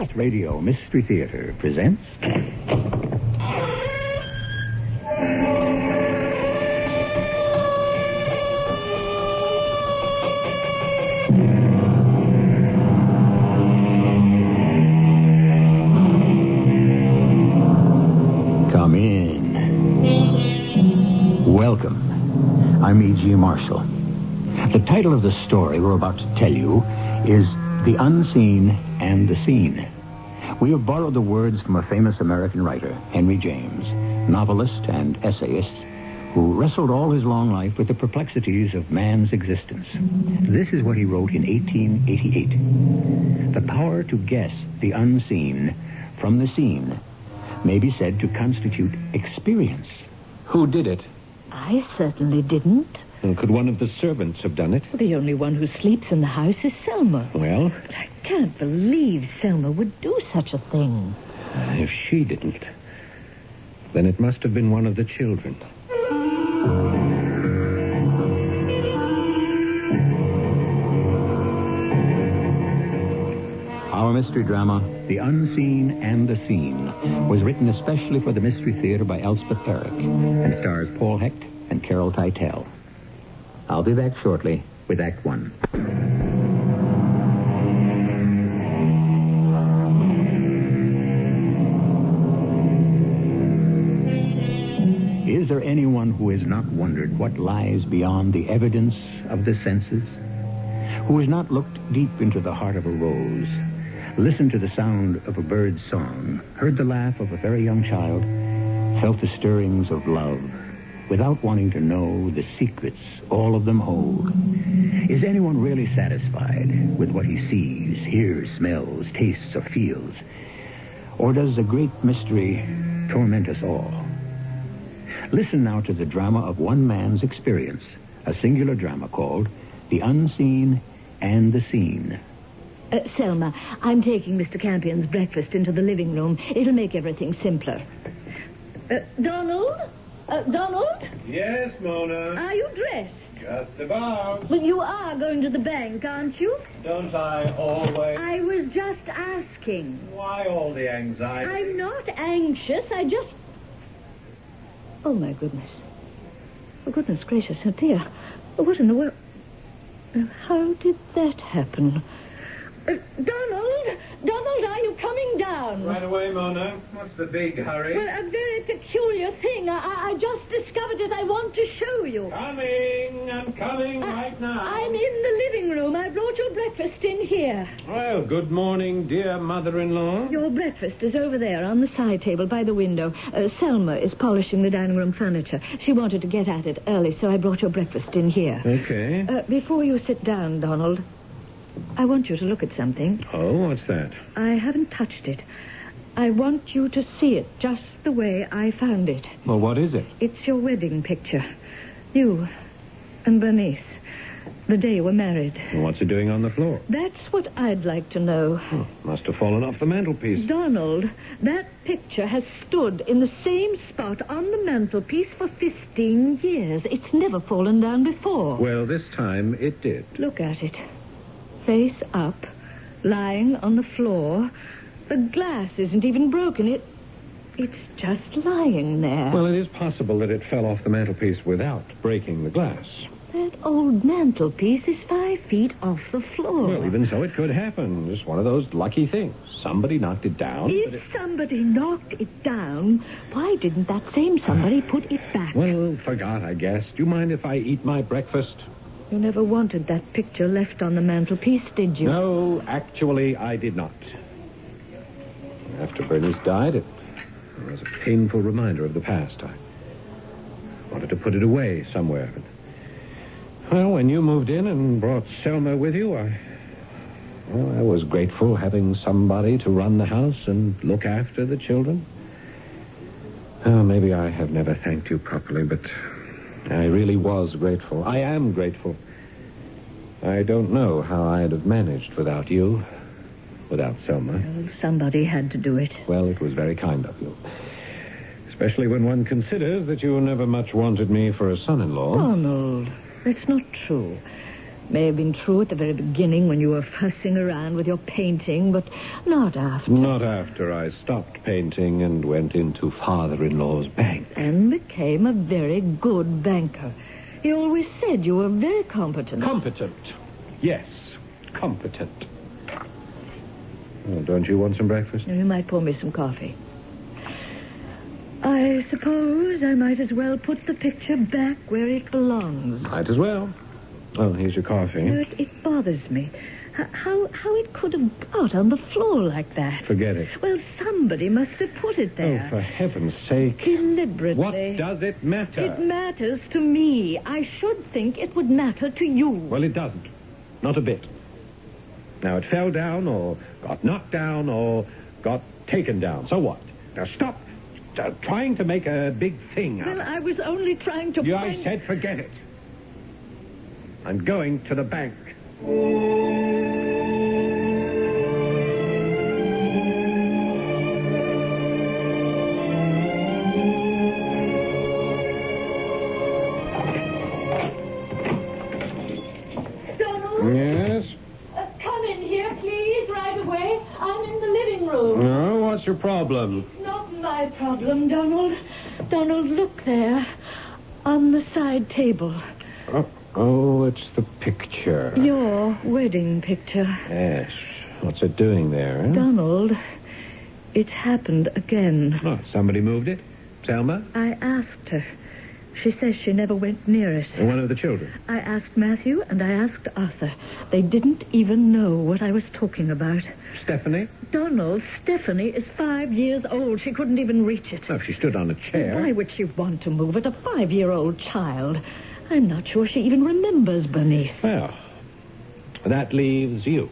Radio Mystery Theater presents... Come in. Welcome. I'm E.G. Marshall. The title of the story we're about to tell you is The Unseen and the Seen. We have borrowed the words from a famous American writer, Henry James, novelist and essayist, who wrestled all his long life with the perplexities of man's existence. This is what he wrote in 1888. The power to guess the unseen from the seen may be said to constitute experience. Who did it? I certainly didn't. And could one of the servants have done it? The only one who sleeps in the house is Selma. Well? But I can't believe Selma would do such a thing. If she didn't, then it must have been one of the children. Our mystery drama, The Unseen and the Seen, was written especially for the Mystery Theater by Elspeth Eric and stars Paul Hecht and Carol Teitel. I'll be back shortly with Act One. Is there anyone who has not wondered what lies beyond the evidence of the senses? Who has not looked deep into the heart of a rose, listened to the sound of a bird's song, heard the laugh of a very young child, felt the stirrings of love, without wanting to know the secrets all of them hold? Is anyone really satisfied with what he sees, hears, smells, tastes, or feels? Or does a great mystery torment us all? Listen now to the drama of one man's experience, a singular drama called The Unseen and the Seen. Selma, I'm taking Mr. Campion's breakfast into the living room. It'll make everything simpler. Donald? Donald? Yes, Mona. Are you dressed? Just about. Well, you are going to the bank, aren't you? Don't I always? I was just asking. Why all the anxiety? I'm not anxious. I just... Oh, my goodness. Oh, goodness gracious. Oh, dear. What in the world... How did that happen? Donald! Donald, are you coming down? Right away, Mona. What's the big hurry? Well, a very peculiar thing. I just discovered it. I want to show you. Coming. I'm coming right now. I'm in the living room. I brought your breakfast in here. Well, good morning, dear mother-in-law. Your breakfast is over there on the side table by the window. Selma is polishing the dining room furniture. She wanted to get at it early, so I brought your breakfast in here. Okay. Before you sit down, Donald, I want you to look at something. Oh, what's that? I haven't touched it. I want you to see it just the way I found it. Well, what is it? It's your wedding picture. You and Bernice. The day you were married. Well, what's it doing on the floor? That's what I'd like to know. Oh, must have fallen off the mantelpiece. Donald, that picture has stood in the same spot on the mantelpiece for 15 years. It's never fallen down before. Well, this time it did. Look at it. Face up, lying on the floor. The glass isn't even broken. It's just lying there. Well, it is possible that it fell off the mantelpiece without breaking the glass. That old mantelpiece is 5 feet off the floor. Well, even so, it could happen. Just one of those lucky things. Somebody knocked it down. If somebody knocked it down, why didn't that same somebody put it back? Well, forgot, I guess. Do you mind if I eat my breakfast? You never wanted that picture left on the mantelpiece, did you? No, actually, I did not. After Bernice died, it was a painful reminder of the past. I wanted to put it away somewhere. But, well, when you moved in and brought Selma with you, I was grateful having somebody to run the house and look after the children. Oh, maybe I have never thanked you properly, but I really was grateful. I am grateful. I don't know how I'd have managed without you, without Selma. Well, somebody had to do it. Well, it was very kind of you. Especially when one considers that you never much wanted me for a son-in-law. Donald, that's not true. may have been true at the very beginning when you were fussing around with your painting, but not after. Not after I stopped painting and went into father-in-law's bank. And became a very good banker. He always said you were very competent. Competent. Yes, competent. Well, don't you want some breakfast? You might pour me some coffee. I suppose I might as well put the picture back where it belongs. Might as well. Oh, here's your coffee. It bothers me. How it could have got on the floor like that. Forget it. Well, somebody must have put it there. Oh, for heaven's sake. Deliberately. What does it matter? It matters to me. I should think it would matter to you. Well, it doesn't. Not a bit. Now, it fell down or got knocked down or got taken down. So what? Now, stop trying to make a big thing out of it. Well, I was only trying to... I said forget it. I'm going to the bank. Donald? Yes? Come in here, please, right away. I'm in the living room. No, what's your problem? Not my problem, Donald. Donald, look there. On the side table. Oh, it's the picture. Your wedding picture. Yes. What's it doing there, huh? Donald, it's happened again. Oh, somebody moved it? Selma? I asked her. She says she never went near it. One of the children? I asked Matthew and I asked Arthur. They didn't even know what I was talking about. Stephanie? Donald, Stephanie is 5 years old. She couldn't even reach it. Oh, she stood on a chair. Why would she want to move it? A 5-year-old child. I'm not sure she even remembers Bernice. Well, that leaves you.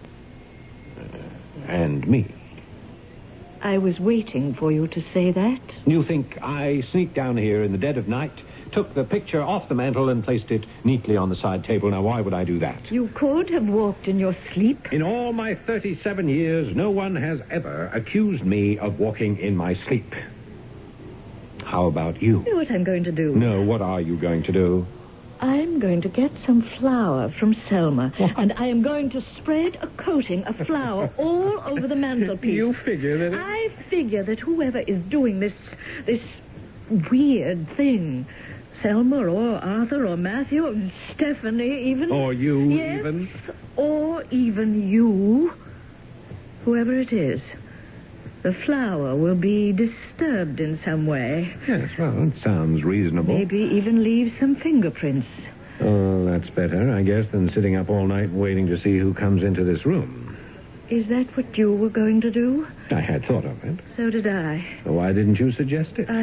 And me. I was waiting for you to say that. You think I sneaked down here in the dead of night, took the picture off the mantel and placed it neatly on the side table. Now, why would I do that? You could have walked in your sleep. In all my 37 years, no one has ever accused me of walking in my sleep. How about you? You know what I'm going to do? No, what are you going to do? I'm going to get some flour from Selma, and I am going to spread a coating of flour all over the mantelpiece. You figure that... I figure that whoever is doing this weird thing, Selma or Arthur or Matthew or Stephanie even... Or you yes, even... or even you, whoever it is... The flour will be disturbed in some way. Yes, well, it sounds reasonable. Maybe even leave some fingerprints. Oh, that's better, I guess, than sitting up all night waiting to see who comes into this room. Is that what you were going to do? I had thought of it. So did I. Why didn't you suggest it?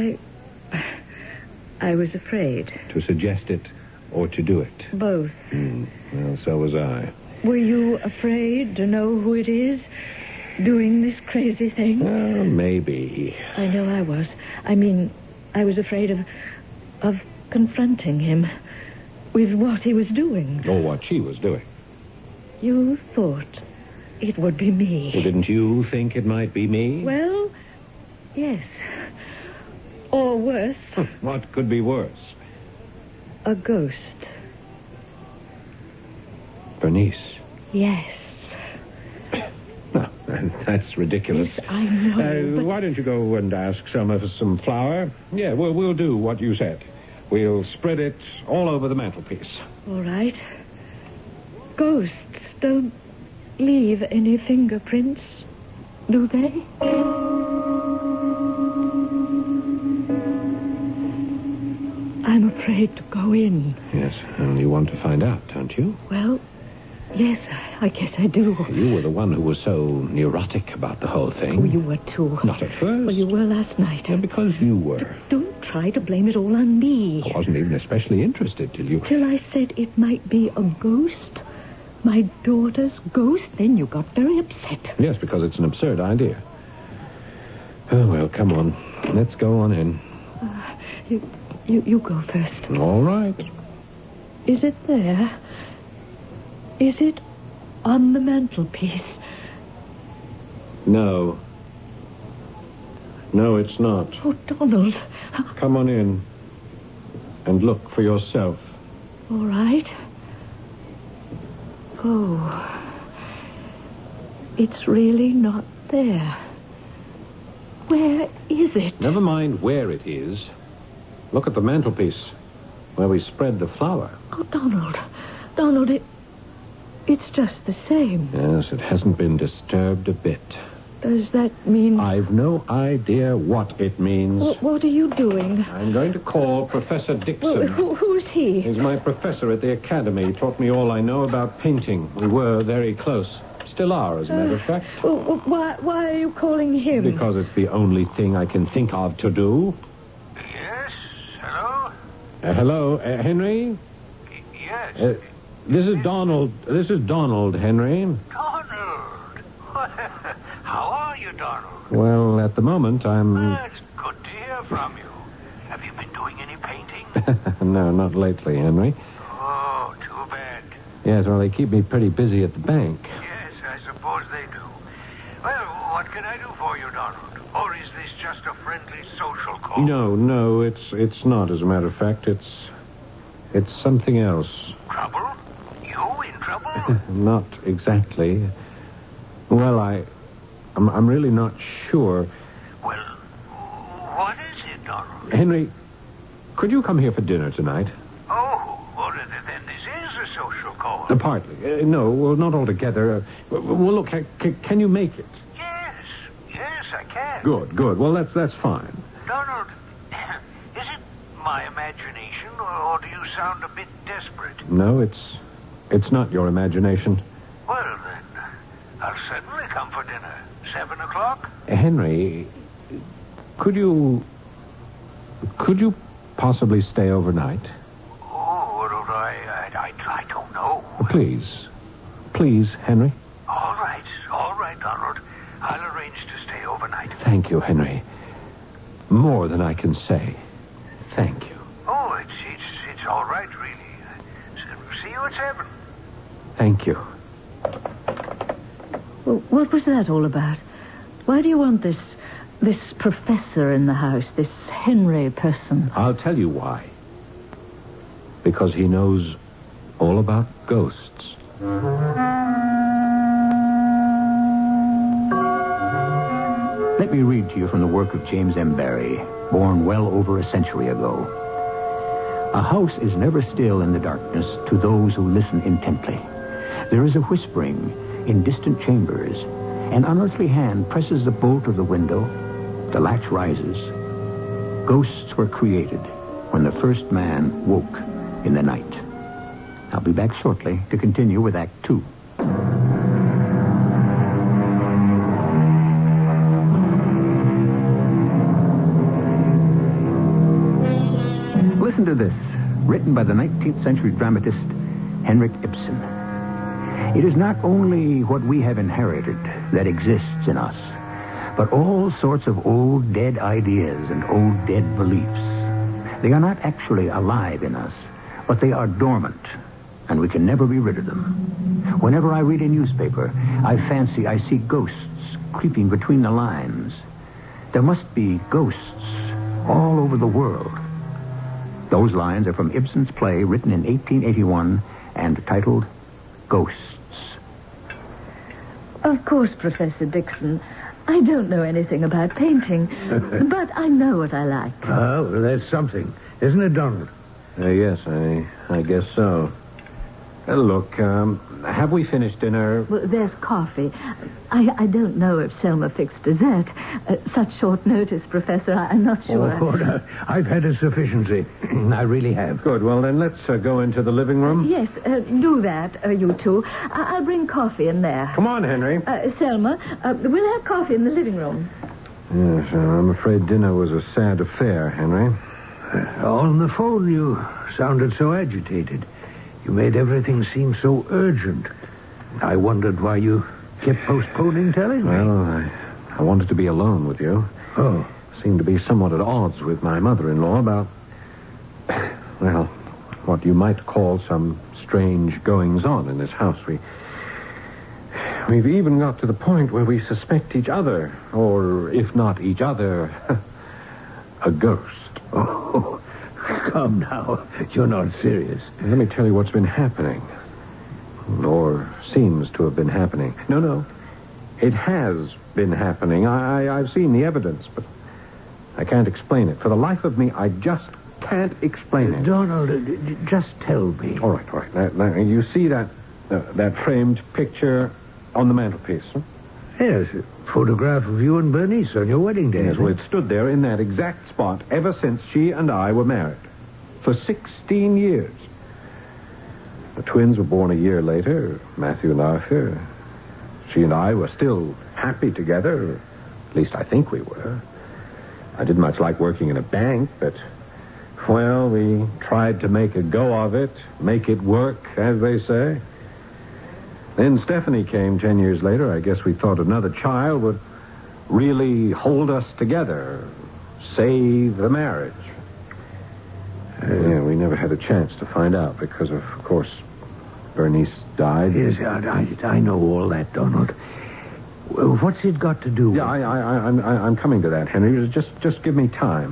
I was afraid. To suggest it or to do it? Both. Well, so was I. Were you afraid to know who it is doing this crazy thing? Well, maybe. I know I was. I mean, I was afraid of confronting him with what he was doing. Or what she was doing. You thought it would be me. Well, didn't you think it might be me? Well, yes. Or worse. What could be worse? A ghost. Bernice. Yes. No, that's ridiculous. Yes, I know. But... Why don't you go and ask Selma for some flour? Yeah, we'll do what you said. We'll spread it all over the mantelpiece. All right. Ghosts don't leave any fingerprints, do they? I'm afraid to go in. Yes, and you want to find out, don't you? Well, yes, I guess I do. You were the one who was so neurotic about the whole thing. Oh, you were too. Not at first. Well, you were last night. Yeah, because you were. Don't try to blame it all on me. I wasn't even especially interested till you... Till I said it might be a ghost. My daughter's ghost. Then you got very upset. Yes, because it's an absurd idea. Oh, well, come on. Let's go on in. You go first. All right. Is it there? Is it on the mantelpiece? No. No, it's not. Oh, Donald. Come on in and look for yourself. All right. Oh, it's really not there. Where is it? Never mind where it is. Look at the mantelpiece, where we spread the flower. Oh, Donald, it's just the same. Yes, it hasn't been disturbed a bit. Does that mean... I've no idea what it means. What are you doing? I'm going to call Professor Dixon. Well, who's he? He's my professor at the academy. He taught me all I know about painting. We were very close. Still are, as a matter of fact. Why are you calling him? Because it's the only thing I can think of to do. Yes? Hello? Hello, Henry? Yes. This is Donald. This is Donald, Henry. Donald. How are you, Donald? Well, at the moment, I'm... That's good to hear from you. Have you been doing any painting? No, not lately, Henry. Oh, too bad. Yes, well, they keep me pretty busy at the bank. Yes, I suppose they do. Well, what can I do for you, Donald? Or is this just a friendly social call? No, it's not, as a matter of fact. It's something else. Trouble? You in trouble? Not exactly. Well, I'm really not sure. Well, what is it, Donald? Henry, could you come here for dinner tonight? Oh, well, then this is a social call. Partly. No, well, not altogether. Well, look, can you make it? Yes, I can. Good. Well, that's fine. Donald, is it my imagination, or do you sound a bit desperate? No, it's not your imagination. Well, then, I'll certainly come for dinner. 7 o'clock? Henry, could you possibly stay overnight? Oh, well, I don't know. Please, Henry. All right, Donald. I'll arrange to stay overnight. Thank you, Henry. More than I can say. Thank you. Oh, it's all right, really. See you at 7. Thank you. Well, what was that all about? Why do you want this professor in the house, this Henry person? I'll tell you why. Because he knows all about ghosts. Let me read to you from the work of James M. Barrie, born well over a century ago. A house is never still in the darkness to those who listen intently. There is a whispering in distant chambers. An unearthly hand presses the bolt of the window. The latch rises. Ghosts were created when the first man woke in the night. I'll be back shortly to continue with Act 2. Listen to this, written by the 19th century dramatist Henrik Ibsen. It is not only what we have inherited that exists in us, but all sorts of old dead ideas and old dead beliefs. They are not actually alive in us, but they are dormant, and we can never be rid of them. Whenever I read a newspaper, I fancy I see ghosts creeping between the lines. There must be ghosts all over the world. Those lines are from Ibsen's play written in 1881 and titled Ghosts. Of course, Professor Dixon. I don't know anything about painting, but I know what I like. Oh, well, that's something. Isn't it, Donald? Yes, I guess so. Look, have we finished dinner? Well, there's coffee. I don't know if Selma fixed dessert. Such short notice, Professor, I'm not sure. Oh, no, I've had a sufficiency. I really have. Good. Well, then let's go into the living room. Yes, do that, you two. I'll bring coffee in there. Come on, Henry. Selma, we'll have coffee in the living room. Yes, I'm afraid dinner was a sad affair, Henry. On the phone, you sounded so agitated. You made everything seem so urgent. I wondered why you kept postponing telling me. Well, I wanted to be alone with you. Oh. Seemed to be somewhat at odds with my mother-in-law about, well, what you might call some strange goings-on in this house. We've even got to the point where we suspect each other, or if not each other, a ghost. Oh, come now. You're not serious. Let me tell you what's been happening. or seems to have been happening. No. It has been happening. I've seen the evidence, but I can't explain it. For the life of me, I just can't explain it. Donald, just tell me. All right. Now, you see that framed picture on the mantelpiece? Huh? Yes, a photograph of you and Bernice on your wedding day. Yes, well, it stood there in that exact spot ever since she and I were married. For 16 years. The twins were born a year later, Matthew and Arthur. She and I were still happy together. At least I think we were. I didn't much like working in a bank, but, well, we tried to make a go of it, make it work, as they say. Then Stephanie came 10 years later. I guess we thought another child would really hold us together, save the marriage. Yeah, we never had a chance to find out because, of course, Bernice died. Yes, I know all that, Donald. What's it got to do with... Yeah, I'm coming to that, Henry. Just give me time.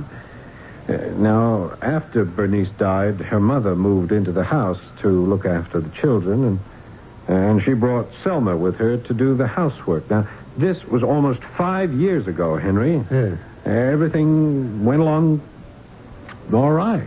Now, after Bernice died, her mother moved into the house to look after the children, and she brought Selma with her to do the housework. Now, this was almost 5 years ago, Henry. Yeah. Everything went along all right.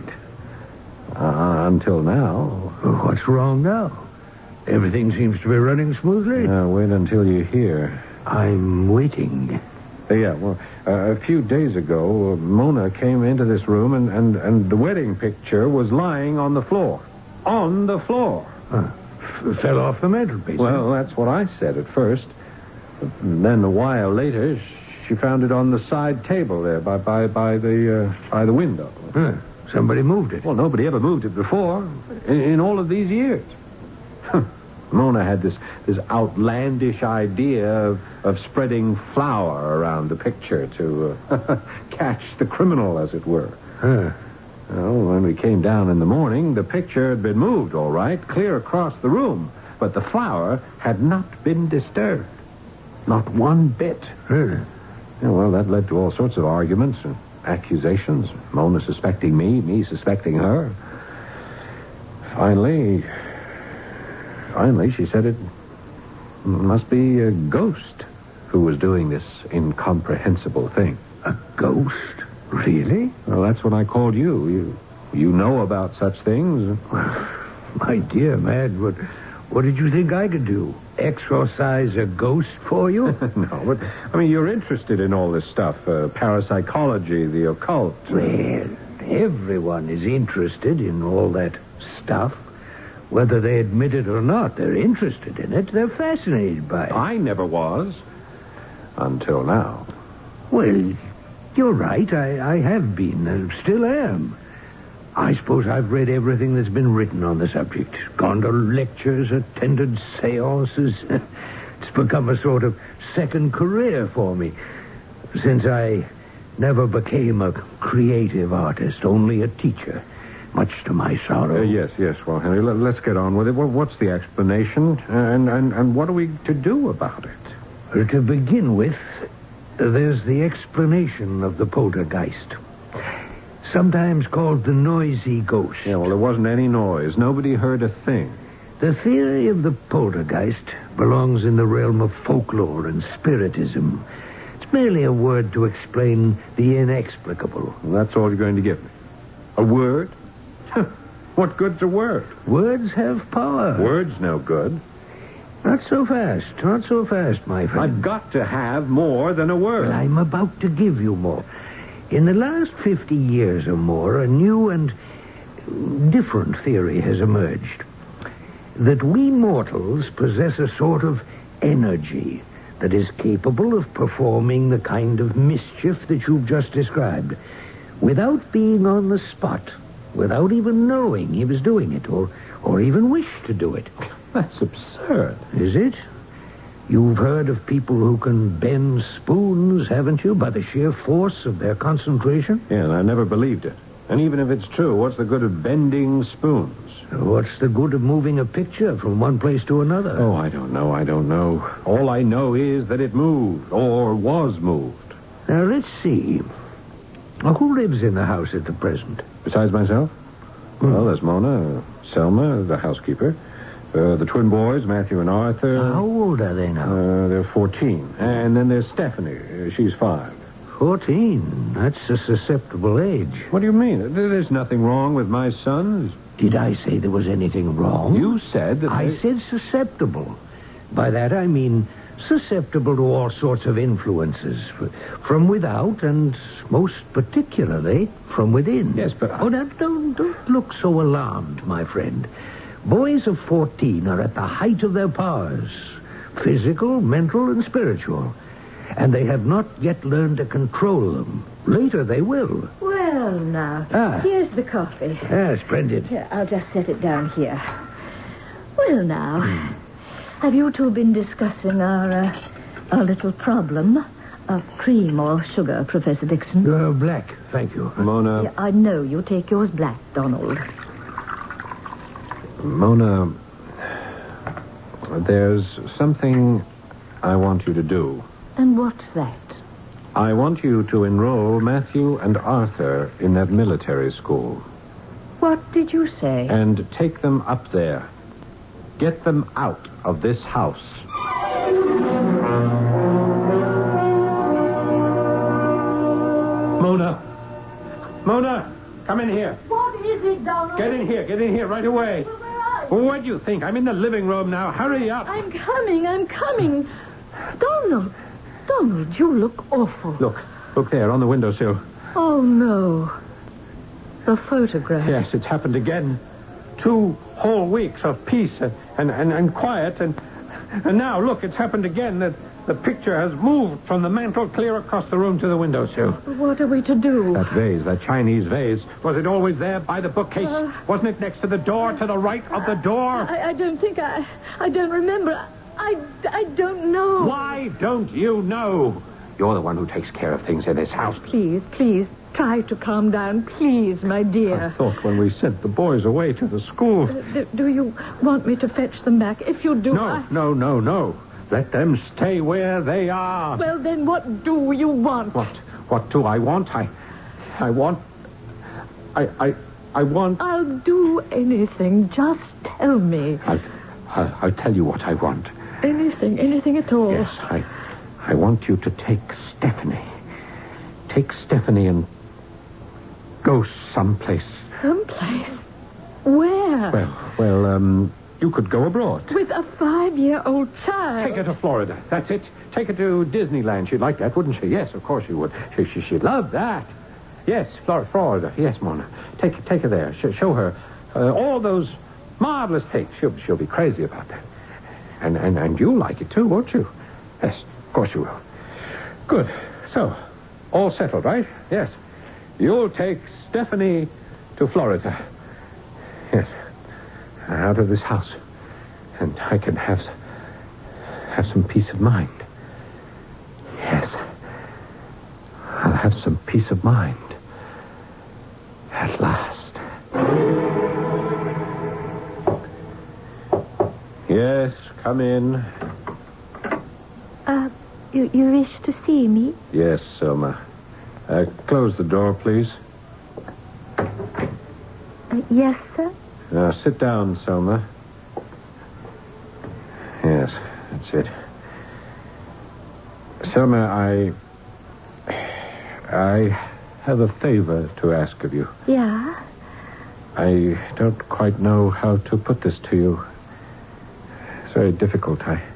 Until now. What's wrong now? Everything seems to be running smoothly. Wait until you hear. I'm waiting. Yeah, well, a few days ago, Mona came into this room, and the wedding picture was lying on the floor. On the floor. Fell off the mantelpiece. Well, that's what I said at first. And then a while later, she found it on the side table there by the window. Somebody moved it. Well, nobody ever moved it before in all of these years. Mona had this outlandish idea of spreading flour around the picture to catch the criminal, as it were. Well, when we came down in the morning, the picture had been moved, all right, clear across the room. But the flour had not been disturbed. Not one bit. Yeah, well, that led to all sorts of arguments and accusations. Mona suspecting me suspecting her. Finally, she said it must be a ghost who was doing this incomprehensible thing. A ghost? Really? Well, that's what I called you. You know about such things. My dear man, what did you think I could do? Exorcise a ghost for you? No, but, I mean, you're interested in all this stuff. Parapsychology, the occult. Well, everyone is interested in all that stuff. Whether they admit it or not, they're interested in it. They're fascinated by it. I never was. Until now. Well, you're right. I have been and still am. I suppose I've read everything that's been written on the subject. Gone to lectures, attended seances. It's become a sort of second career for me. Since I never became a creative artist, only a teacher. Much to my sorrow. Yes. Well, Henry, let's get on with it. What's the explanation? And what are we to do about it? Well, to begin with, there's the explanation of the poltergeist. Sometimes called the noisy ghost. Yeah, well, there wasn't any noise. Nobody heard a thing. The theory of the poltergeist belongs in the realm of folklore and spiritism. It's merely a word to explain the inexplicable. Well, that's all you're going to give me. A word? What good's a word? Words have power. Words no good. Not so fast, my friend. I've got to have more than a word. Well, I'm about to give you more. In the last 50 years or more, a new and different theory has emerged. That we mortals possess a sort of energy that is capable of performing the kind of mischief that you've just described, without being on the spot, without even knowing he was doing it, or even wish to do it. That's absurd. Is it? You've heard of people who can bend spoons, haven't you, by the sheer force of their concentration? Yeah, and I never believed it. And even if it's true, what's the good of bending spoons? What's the good of moving a picture from one place to another? Oh, I don't know. All I know is that it moved, or was moved. Now, let's see. Who lives in the house at the present? Besides myself? Well, there's Mona, Selma, the housekeeper, The twin boys, Matthew and Arthur. How old are they now? They're 14. And then there's Stephanie. She's 5. 14. That's a susceptible age. What do you mean? There's nothing wrong with my sons. Did I say there was anything wrong? You said that I said susceptible. By that I mean susceptible to all sorts of influences, from without and most particularly from within. Yes, but Oh, now, don't look so alarmed, my friend. Boys of 14 are at the height of their powers, physical, mental, and spiritual. And they have not yet learned to control them. Later they will. Well, now, here's the coffee. Splendid. Here, I'll just set it down here. Well, now, have you two been discussing our little problem of cream or sugar, Professor Dixon? Black, thank you. Mona... Yeah, I know you take yours black, Donald. Mona, there's something I want you to do. And what's that? I want you to enroll Matthew and Arthur in that military school. What did you say? And take them up there. Get them out of this house. Mona, come in here. What is it, Donald? Get in here right away. Where are you? Well, what do you think? I'm in the living room now. Hurry up. I'm coming. Donald, you look awful. Look there on the windowsill. Oh, no. The photograph. Yes, it's happened again. 2 whole weeks of peace and quiet, and now, look, it's happened again. The picture has moved from the mantel clear across the room to the windowsill. What are we to do? That vase, that Chinese vase, was it always there by the bookcase? Wasn't it next to the door, to the right of the door? I don't think I don't remember. I don't know. Why don't you know? You're the one who takes care of things in this house. Please, try to calm down. Please, my dear. I thought when we sent the boys away to the school... Do you want me to fetch them back? If you do, No. Let them stay where they are. Well, then what do you want? What do I want? I want... I'll do anything. Just tell me. I'll tell you what I want. Anything at all. Yes, I want you to take Stephanie. Take Stephanie and go someplace. Someplace? Where? Well, you could go abroad. With a 5-year-old child? Take her to Florida. That's it. Take her to Disneyland. She'd like that, wouldn't she? Yes, of course she would. She'd love that. Yes, Florida. Yes, Mona. Take her there. Show her all those marvelous things. She'll be crazy about that. And you'll like it, too, won't you? Yes, of course you will. Good. So, all settled, right? Yes. You'll take Stephanie to Florida. Yes. Out of this house. And I can have some peace of mind. Yes. I'll have some peace of mind. At last. Yes, come in. You wish to see me? Yes, Selma. Close the door, please. Yes, sir. Now, sit down, Selma. Yes, that's it. Selma, I have a favor to ask of you. Yeah? I don't quite know how to put this to you. It's very difficult.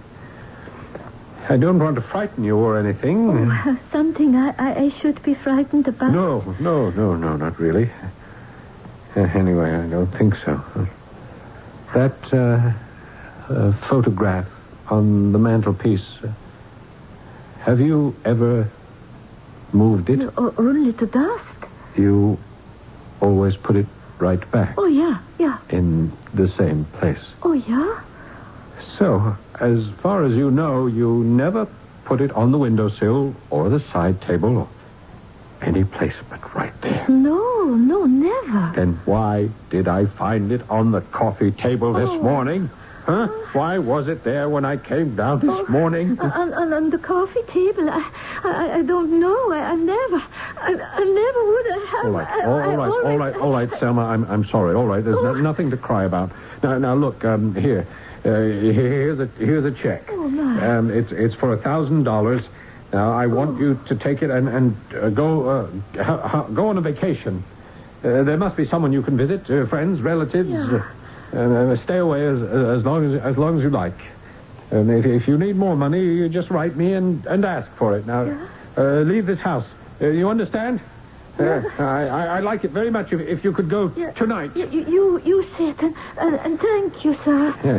I don't want to frighten you or anything. Oh, something I should be frightened about? No, not really. Anyway, I don't think so. That photograph on the mantelpiece, have you ever moved it? No, only to dust. You always put it right back? Oh, yeah. In the same place? Oh, yeah? So, as far as you know, you never put it on the windowsill or the side table or any place but right there. No, never. Then why did I find it on the coffee table this morning? Huh? Why was it there when I came down this morning? On the coffee table. I don't know. I never would have. All right, Selma. I'm sorry. All right, there's nothing to cry about. Now look, here. Here's a check. Oh, my. It's for $1,000. Now I want you to take it and go on a vacation. There must be someone you can visit, friends, relatives. Yeah. Stay away as long as you like. And if you need more money, you just write me and ask for it. Now, leave this house. You understand? I like it very much if you could go tonight. You sit and thank you, sir. Yes.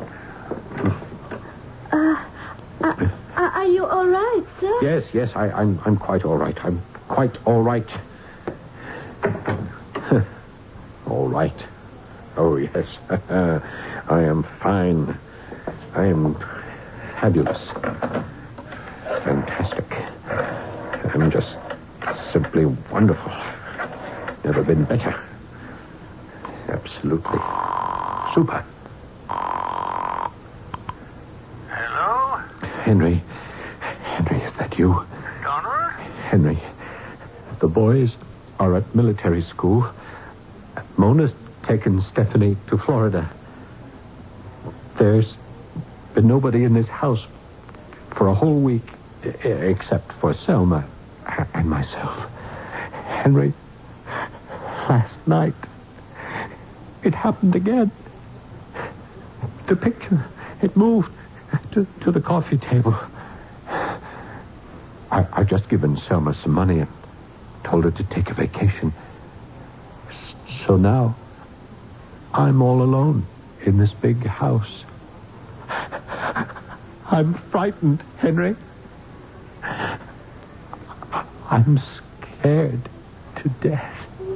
Are you all right, sir? Yes, I'm quite all right. I'm quite all right. All right. Oh, yes. I am fine. I am fabulous. Fantastic. I'm just simply wonderful. Never been better. Absolutely super. Hello? Henry, is that you? Donald? Henry, the boys are at military school. Mona's taken Stephanie to Florida. There's been nobody in this house for a whole week except for Selma and myself. Henry, last night, it happened again. The picture, it moved to the coffee table. I've just given Selma some money and told her to take a vacation. So now, I'm all alone in this big house. I'm frightened, Henry. I'm scared to death.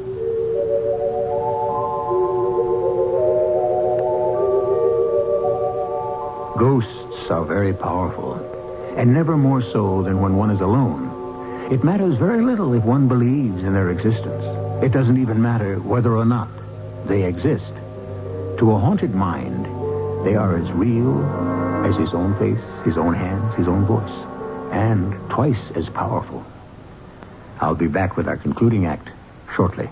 Ghosts are very powerful, and never more so than when one is alone. It matters very little if one believes in their existence. It doesn't even matter whether or not they exist. To a haunted mind, they are as real as his own face, his own hands, his own voice, and twice as powerful. I'll be back with our concluding act shortly.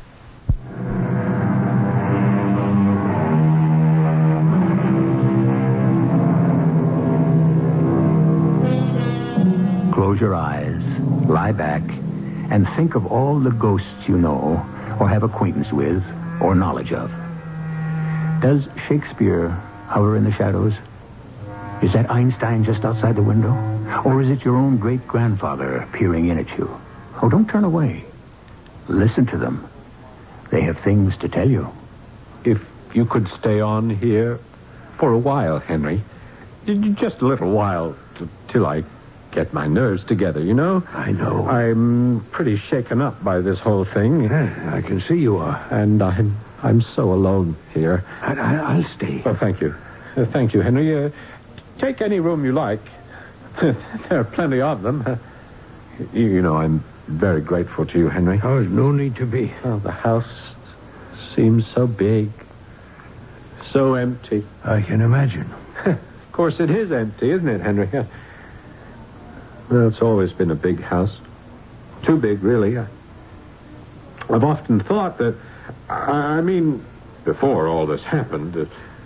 Close your eyes, lie back, and think of all the ghosts you know, or have acquaintance with, or knowledge of. Does Shakespeare hover in the shadows? Is that Einstein just outside the window? Or is it your own great-grandfather peering in at you? Oh, don't turn away. Listen to them. They have things to tell you. If you could stay on here for a while, Henry. Just a little while till I get my nerves together, you know? I know. I'm pretty shaken up by this whole thing. I can see you are. And I'm so alone here. I'll stay. Well, thank you. Thank you, Henry. Take any room you like. There are plenty of them. You know, I'm very grateful to you, Henry. Oh, there's no need to be. Oh, the house seems so big. So empty. I can imagine. Of course it is empty, isn't it, Henry? Well, it's always been a big house. Too big, really. I've often thought that... I mean, before all this happened...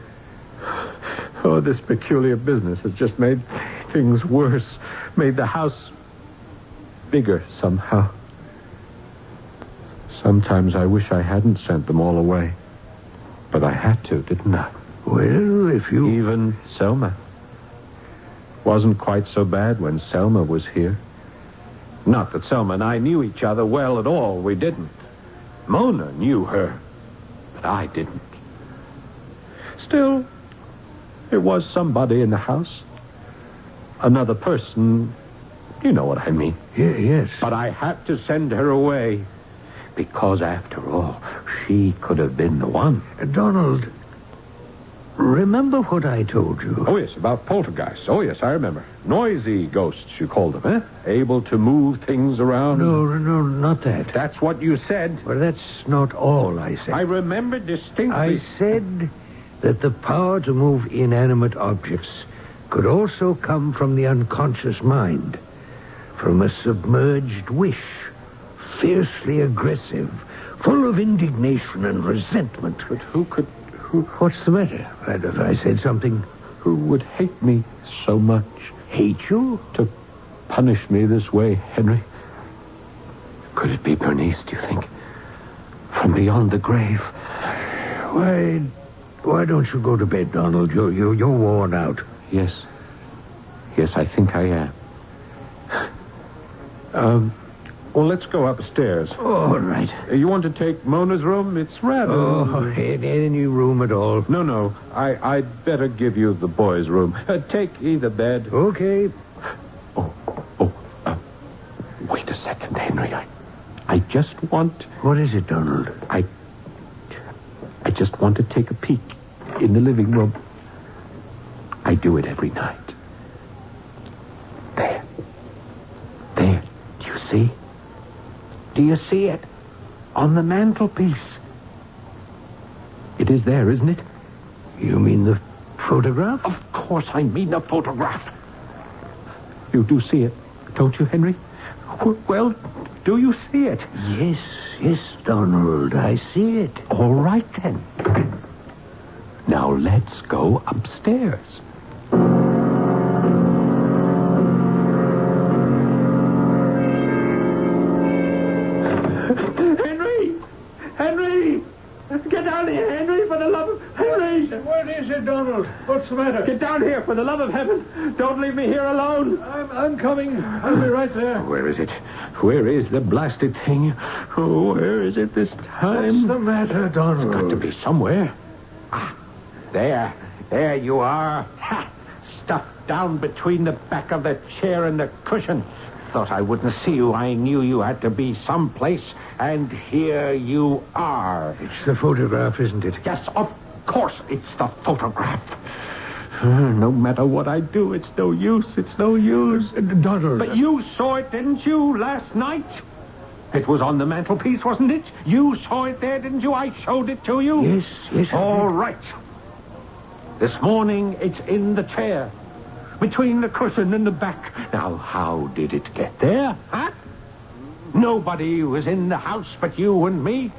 this peculiar business has just made things worse. Made the house bigger somehow. Sometimes I wish I hadn't sent them all away. But I had to, didn't I? Well, if you... Even Selma. Wasn't quite so bad when Selma was here. Not that Selma and I knew each other well at all. We didn't. Mona knew her, but I didn't. Still, there was somebody in the house. Another person. You know what I mean. Yes. But I had to send her away. Because, after all, she could have been the one. Donald, remember what I told you? Oh, yes, about poltergeists. Oh, yes, I remember. Noisy ghosts, you called them, eh? Able to move things around. No, not that. That's what you said. Well, that's not all I said. I remember distinctly. I said that the power to move inanimate objects could also come from the unconscious mind, from a submerged wish, fiercely aggressive, full of indignation and resentment. But who... What's the matter? Have I said something? Who would hate me so much? Hate you? To punish me this way, Henry? Could it be Bernice, do you think? From beyond the grave? Why don't you go to bed, Donald? You're worn out. Yes, I think I am. Well, let's go upstairs. All right. You want to take Mona's room? It's rather... Oh, any room at all. No. I'd better give you the boys' room. Take either bed. Okay. Wait a second, Henry. I just want... What is it, Donald? I just want to take a peek in the living room. I do it every night. There. Do you see? Do you see it? On the mantelpiece. It is there, isn't it? You mean the photograph? Of course I mean the photograph. You do see it, don't you, Henry? Well, do you see it? Yes, Donald, I see it. All right, then. Now let's go upstairs. Henry! Get down here, Henry, for the love of... Henry! What is it, Donald? What's the matter? Get down here, for the love of heaven. Don't leave me here alone. I'm coming. I'll be right there. Where is it? Where is the blasted thing? Oh, where is it this time? What's the matter, Donald? It's got to be somewhere. Ah, there. There you are. Ha! Stuffed down between the back of the chair and the cushion. Thought I wouldn't see you. I knew you had to be someplace. And here you are. It's the photograph, isn't it? Yes, of course it's the photograph. No matter what I do, it's no use. It's no use. Donald. But you saw it, didn't you, last night? It was on the mantelpiece, wasn't it? You saw it there, didn't you? I showed it to you. Yes. All right. This morning, it's in the chair. Between the cushion and the back. Now, how did it get there, huh? Nobody was in the house but you and me.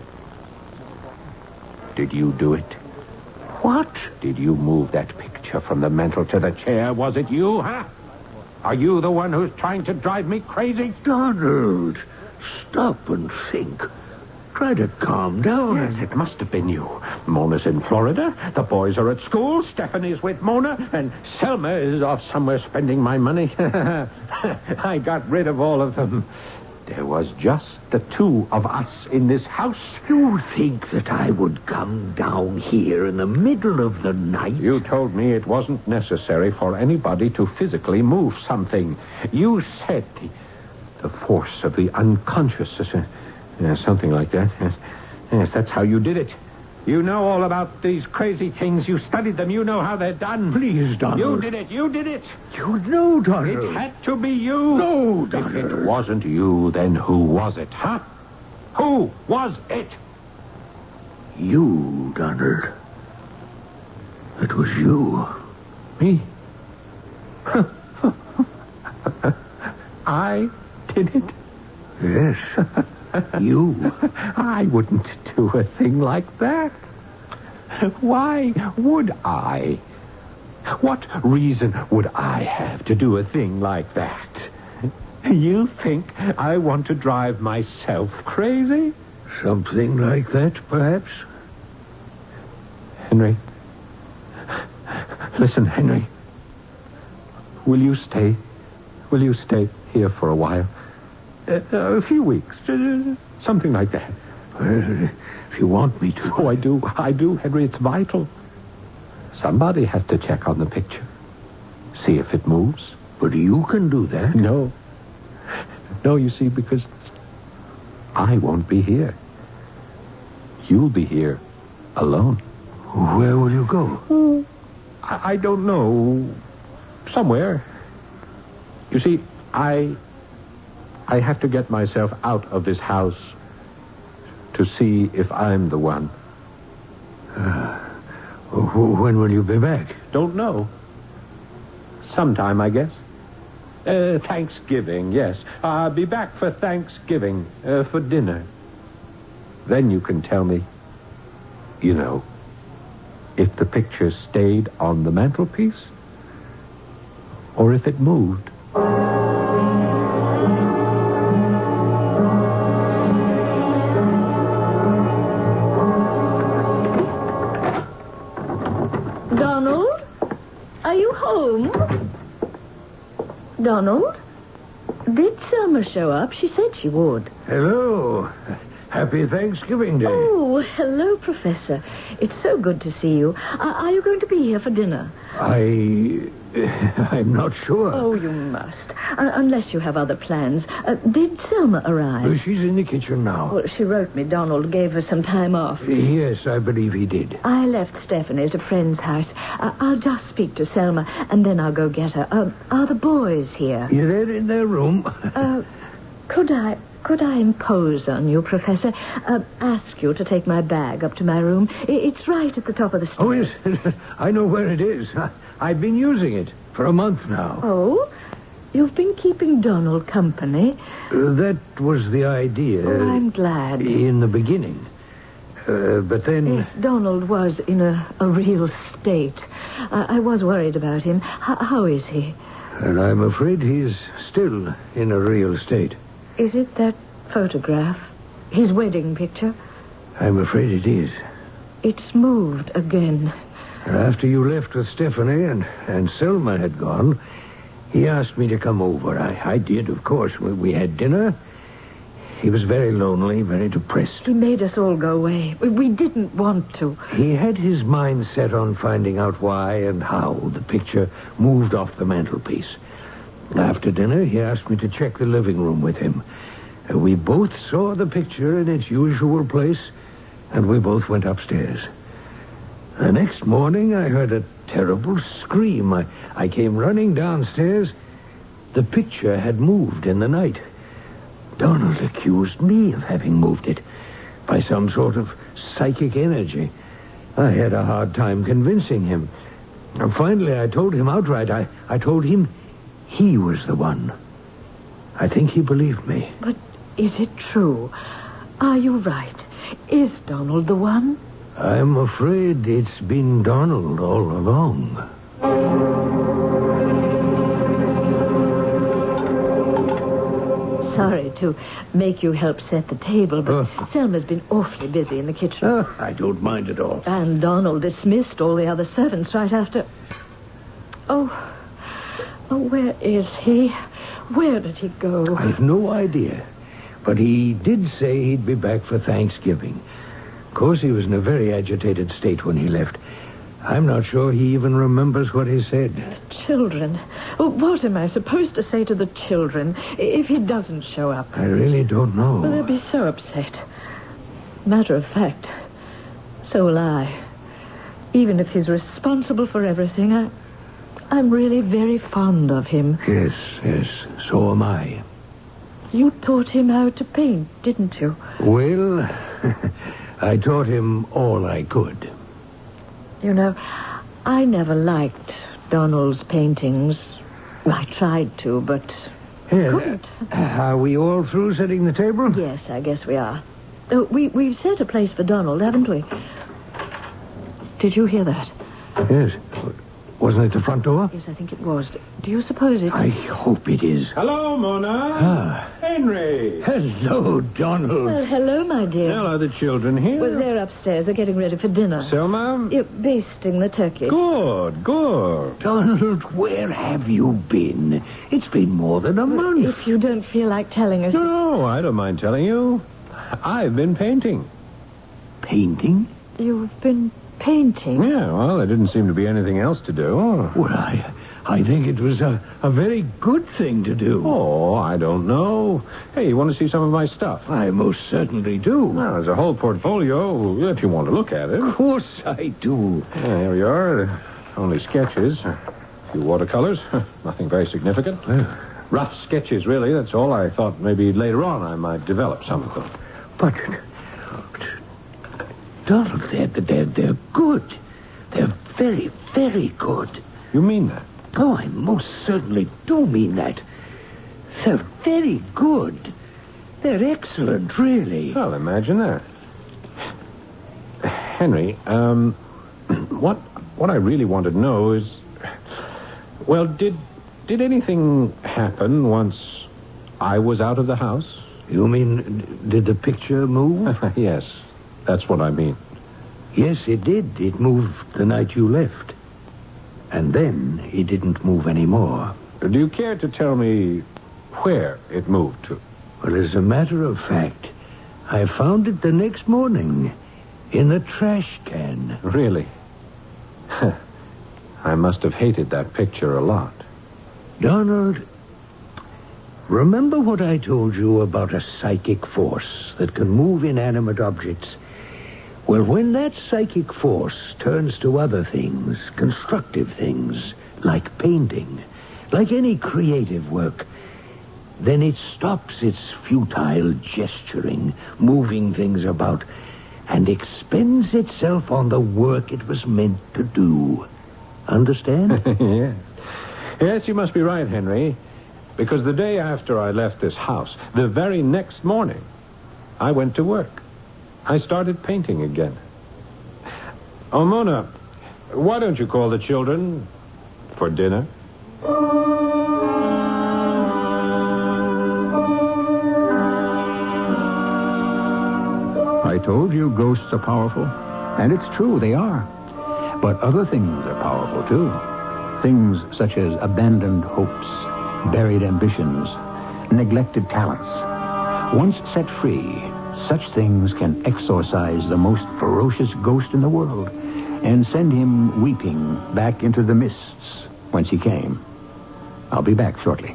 Did you do it? What? Did you move that picture from the mantel to the chair? Was it you, huh? Are you the one who's trying to drive me crazy? Donald, stop and think. Try to calm down. Yes, it must have been you. Mona's in Florida. The boys are at school. Stephanie's with Mona. And Selma is off somewhere spending my money. I got rid of all of them. There was just the two of us in this house. You think that I would come down here in the middle of the night? You told me it wasn't necessary for anybody to physically move something. You said the force of the unconscious. Something like that. Yes, that's how you did it. You know all about these crazy things. You studied them. You know how they're done. Please, Donald. You did it. You know, Donald. It had to be you. No, Donald. If it wasn't you, then who was it, huh? Who was it? You, Donald. It was you. Me? I did it? Yes. You. I wouldn't do a thing like that. Why would I? What reason would I have to do a thing like that? You think I want to drive myself crazy? Something like that, perhaps? Henry. Listen, Henry. Will you stay here for a while? A few weeks. Something like that. If you want me to. Oh, I do, Henry. It's vital. Somebody has to check on the picture. See if it moves. But you can do that. No, you see, because I won't be here. You'll be here alone. Where will you go? I don't know. Somewhere. You see, I have to get myself out of this house to see if I'm the one. When will you be back? Don't know. Sometime, I guess. Thanksgiving, yes. I'll be back for Thanksgiving, for dinner. Then you can tell me, if the picture stayed on the mantelpiece or if it moved. Donald? Are you home? Donald? Did Selma show up? She said she would. Hello. Happy Thanksgiving Day. Oh, hello, Professor. It's so good to see you. Are you going to be here for dinner? I'm not sure. Oh, you must. Unless you have other plans. Did Selma arrive? She's in the kitchen now. Well, she wrote me Donald gave her some time off. Yes, I believe he did. I left Stephanie at a friend's house. I'll just speak to Selma, and then I'll go get her. Are the boys here? Yeah, they're in their room. Could I impose on you, Professor? Ask you to take my bag up to my room. It's right at the top of the stairs. Oh, yes. I know where it is. I've been using it for a month now. Oh? You've been keeping Donald company? That was the idea. Oh, I'm glad. In the beginning. But then... Yes, Donald was in a real state. I was worried about him. How is he? And I'm afraid he's still in a real state. Is it that photograph? His wedding picture? I'm afraid it is. It's moved again. After you left with Stephanie and Selma had gone, he asked me to come over. I did, of course. We had dinner. He was very lonely, very depressed. He made us all go away. We didn't want to. He had his mind set on finding out why and how the picture moved off the mantelpiece. After dinner, he asked me to check the living room with him. We both saw the picture in its usual place, and we both went upstairs. The next morning, I heard a terrible scream. I came running downstairs. The picture had moved in the night. Donald accused me of having moved it by some sort of psychic energy. I had a hard time convincing him. And finally, I told him outright. I told him he was the one. I think he believed me. But is it true? Are you right? Is Donald the one? I'm afraid it's been Donald all along. Sorry to make you help set the table, but Selma's been awfully busy in the kitchen. I don't mind at all. And Donald dismissed all the other servants right after... Oh, where is he? Where did he go? I've no idea. But he did say he'd be back for Thanksgiving. Of course, he was in a very agitated state when he left. I'm not sure he even remembers what he said. The children. What am I supposed to say to the children if he doesn't show up? I really don't know. Well, they'll be so upset. Matter of fact, so will I. Even if he's responsible for everything, I'm really very fond of him. Yes, so am I. You taught him how to paint, didn't you? Well, I taught him all I could. You know, I never liked Donald's paintings. Well, I tried to, but couldn't. Are we all through setting the table? Yes, I guess we are. We've set a place for Donald, haven't we? Did you hear that? Yes. Wasn't it the front door? Yes, I think it was. Do you suppose it's... I hope it is. Hello, Mona. Henry. Hello, Donald. Well, hello, my dear. Well, are the children here? Well, they're upstairs. They're getting ready for dinner. Selma? You're basting the turkey. Good. Donald, where have you been? It's been more than a month. If you don't feel like telling us... No, I don't mind telling you. I've been painting. Painting? You've been painting? Yeah, well, there didn't seem to be anything else to do. Well, I think it was a very good thing to do. Oh, I don't know. Hey, you want to see some of my stuff? I most certainly do. Well, there's a whole portfolio, if you want to look at it. Of course I do. Yeah, here we are. Only sketches. A few watercolors. Nothing very significant. Rough sketches, really. That's all. I thought maybe later on I might develop some of them. But, Donald, they're good. They're very, very good. You mean that? Oh, I most certainly do mean that. They're very good. They're excellent, really. Well, imagine that. Henry, what I really want to know is... Well, did anything happen once I was out of the house? You mean, did the picture move? Yes, that's what I mean. Yes, it did. It moved the night you left. And then it didn't move anymore. Do you care to tell me where it moved to? Well, as a matter of fact, I found it the next morning in the trash can. Really? I must have hated that picture a lot. Donald, remember what I told you about a psychic force that can move inanimate objects? Well, when that psychic force turns to other things, constructive things, like painting, like any creative work, then it stops its futile gesturing, moving things about, and expends itself on the work it was meant to do. Understand? Yes. Yes, you must be right, Henry. Because the day after I left this house, the very next morning, I went to work. I started painting again. Oh, Mona, why don't you call the children for dinner? I told you ghosts are powerful. And it's true, they are. But other things are powerful, too. Things such as abandoned hopes, buried ambitions, neglected talents. Once set free, such things can exorcise the most ferocious ghost in the world and send him weeping back into the mists whence he came. I'll be back shortly.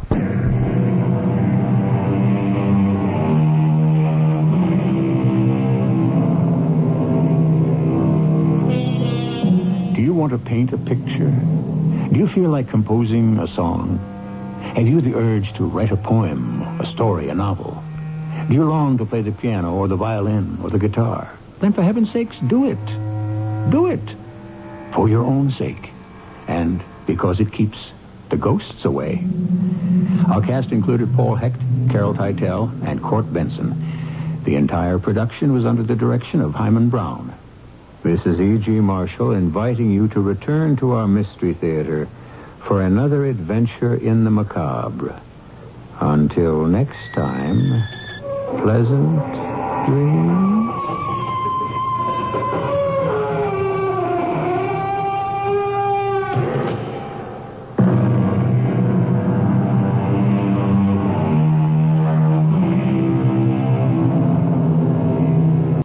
Do you want to paint a picture? Do you feel like composing a song? Have you the urge to write a poem, a story, a novel? Do you long to play the piano or the violin or the guitar? Then for heaven's sakes, do it. Do it. For your own sake. And because it keeps the ghosts away. Our cast included Paul Hecht, Carol Teitel, and Court Benson. The entire production was under the direction of Hyman Brown. This is E.G. Marshall inviting you to return to our Mystery Theater for another adventure in the macabre. Until next time, pleasant dreams.